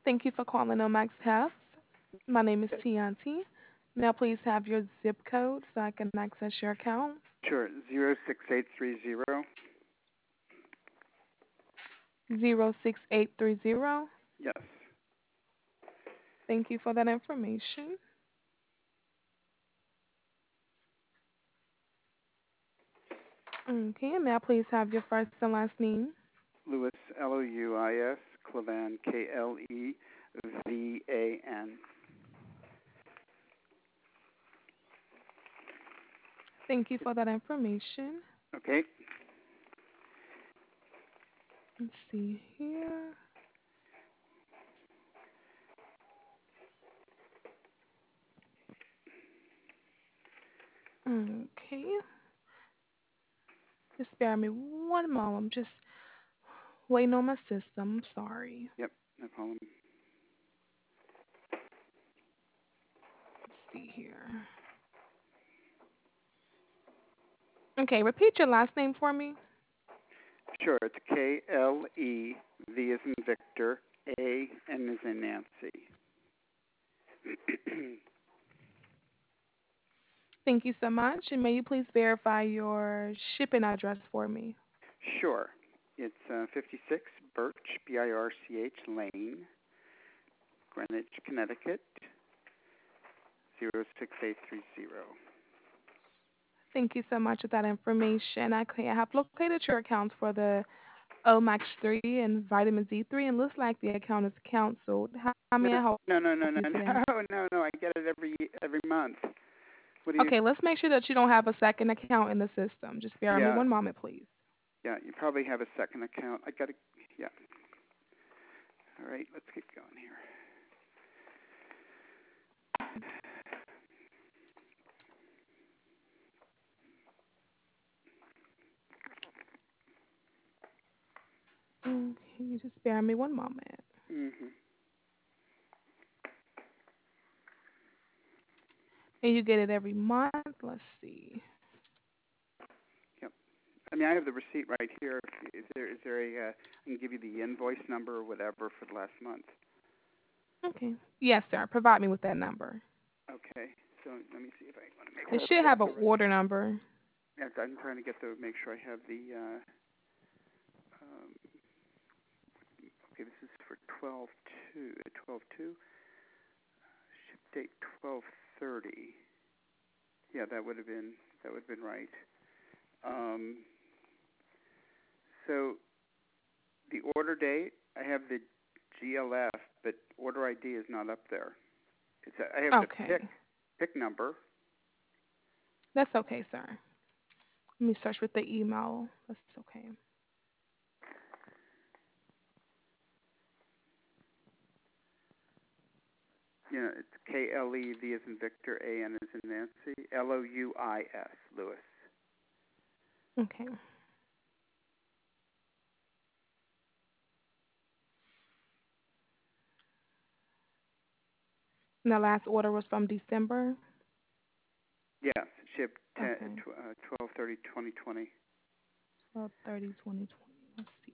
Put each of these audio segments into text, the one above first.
Thank you for calling Omax Health. My name is Tianti. May I please have your zip code so I can access your account? Sure, 06830. 06830. Yes. Thank you for that information. Okay, may I please have your first and last name? Louis, Louis, Clevan, Klevan. Thank you for that information. Okay. Let's see here. Okay, just bear me one moment. I'm just waiting on my system. I'm sorry. Yep, no problem. Let's see here. Okay, repeat your last name for me. Sure, it's Kle, V as in Victor, A, N as in Nancy. Thank you so much. And may you please verify your shipping address for me? Sure. It's 56 Birch, Birch Lane, Greenwich, Connecticut, 06830. Thank you so much for that information. Okay, I have located your account for the Omax 3 and vitamin D3, and looks like the account is canceled. How may I help No, you today? no. I get it every month. What do you? Okay, let's make sure that you don't have a second account in the system. Just bear with me Yeah, one moment, please. yeah. You probably have a second account. I got to. Yeah. All right. Let's get going here. Okay, just bear with me one moment. Mhm. And you get it every month. Let's see. Yep. I mean, I have the receipt right here. Is there a? I can give you the invoice number or whatever for the last month. Okay. Yes, sir. Provide me with that number. Okay. So let me see if I want to make It sure should I have have an the right. order number. Yeah, I'm trying to make sure I have the. Okay, this is for 12/2. 12/2. Ship date 12/30. Yeah, that would have been right. Um, so the order date, I have the GLF, but order ID is not up there. I have the Okay. pick number. That's okay, sir. Let me search with the email. That's okay. It's KLEV as in Victor, AN as in Nancy, LOUIS, Louis. Okay. And the last order was from December. Yes, shipped Okay. 12/30/2020. 12/30/2020. Let's see.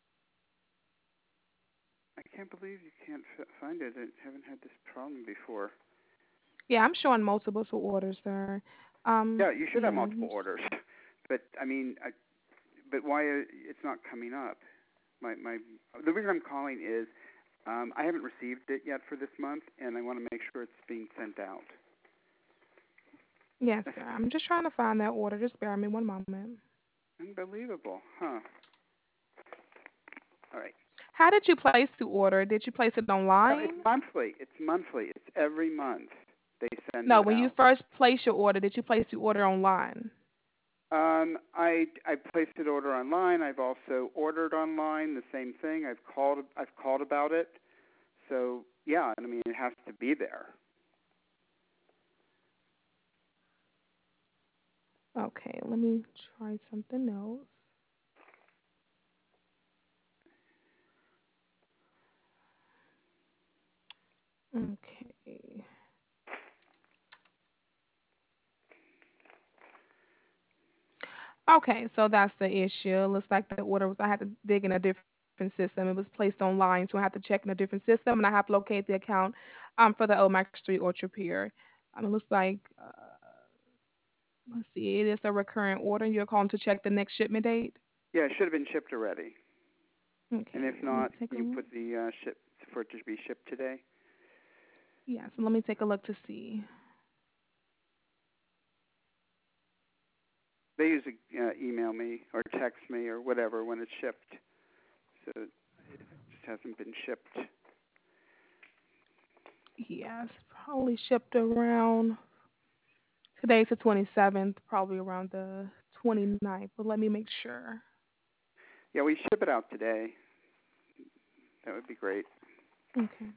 I can't believe you can't find it. I haven't had this problem before. Yeah, I'm showing multiple orders, sir. Yeah, you should have Yeah. multiple orders, but I mean, but why it's not coming up? My the reason I'm calling is I haven't received it yet for this month, and I want to make sure it's being sent out. Yes, sir. I'm just trying to find that order. Just bear with me one moment. Unbelievable, huh? All right. How did you place the order? Did you place it No, it's online? monthly. It's monthly. It's every month they send No, it when you out. first placed your order, did you place the order online? I placed an order online. I've also ordered online the same thing. I've called about it. So yeah, I mean it has to be there. Okay, let me try something else. Okay. Okay, so that's the issue. Looks like the order was I had to dig in a different different system. It was placed online, so I have to check in a different system, and I have to locate the account for the Omax Street Orchard Pier. It looks like let's see, it is a recurrent order. You're calling to check the next shipment date. Yeah, it should have been shipped already. And Okay, if let me not, take a you look. put the ship for it to be shipped today. Yeah, so let me take a look to see. They usually email me or text me or whatever when it's shipped. So it just hasn't been shipped. Yeah, it's probably shipped around. Today's the 27th, probably around the 29th. But let me make sure. Yeah, we ship it out today. That would be great. Okay.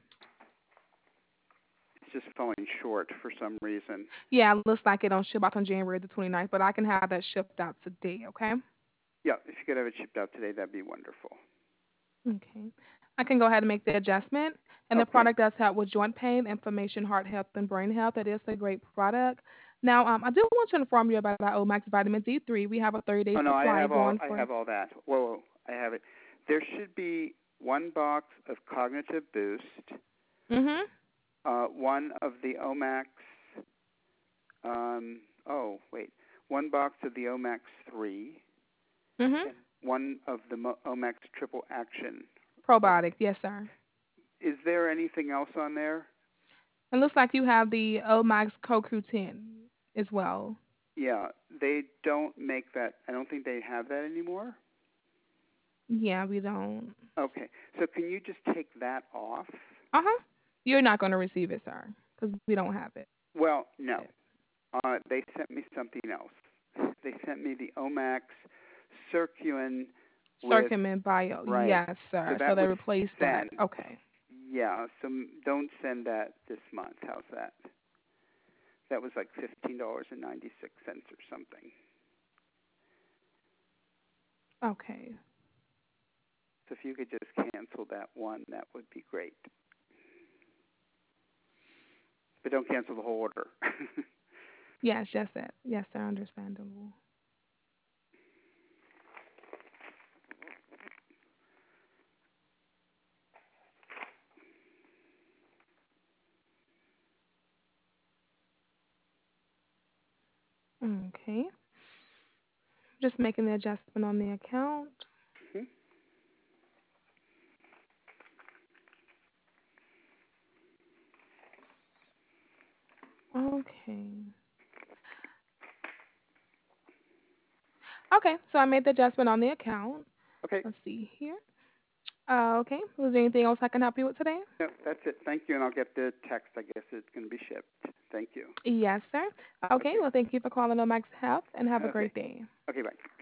It's just falling short for some reason. Yeah, it looks like it don't ship out on January the 29th, but I can have that shipped out today, okay? Yeah, if you could have it shipped out today, that'd be wonderful. Okay. I can go ahead and make the adjustment. And the Okay. product does help with joint pain, inflammation, heart health, and brain health. It is a great product. Now, I do want to inform you about our Omax Vitamin D3. We have a 30-day Oh no, supply going I for. have all that. Whoa, I have it. There should be one box of Cognitive Boost, Mhm. one of the Omax. Oh wait, one box of the Omax 3, Mhm. and one of the Omax Triple Action. Probiotic, yes, sir. Is there anything else on there? It looks like you have the Omax CoQ10 as well. Yeah, they don't make that. I don't think they have that anymore. Yeah, we don't. Okay, so can you just take that off? Uh huh. You're not going to receive it, sir, because we don't have it. Well, no. They sent me something else. They sent me the Omax Circuin with, Circumin Bio. right. Yes, So sir. So that they would replaced that. send. Okay. Yeah, so don't send that this month. How's that? That was like $15.96 or something. Okay. So if you could just cancel that one, that would be great. But don't cancel the whole order. Yes, just that. Yes, sir. Understandable. Okay. Just making the adjustment on the account. Hmm? Okay. Okay. So I made the adjustment on the account. Okay. Let's see here. Okay. Was there anything else I can help you with today? No, that's it. Thank you, and I'll get the text. I guess it's going to be shipped. Thank you. Yes, sir. Okay. Okay. Well, thank you for calling Omax Health and have a Okay. great day. Okay, bye.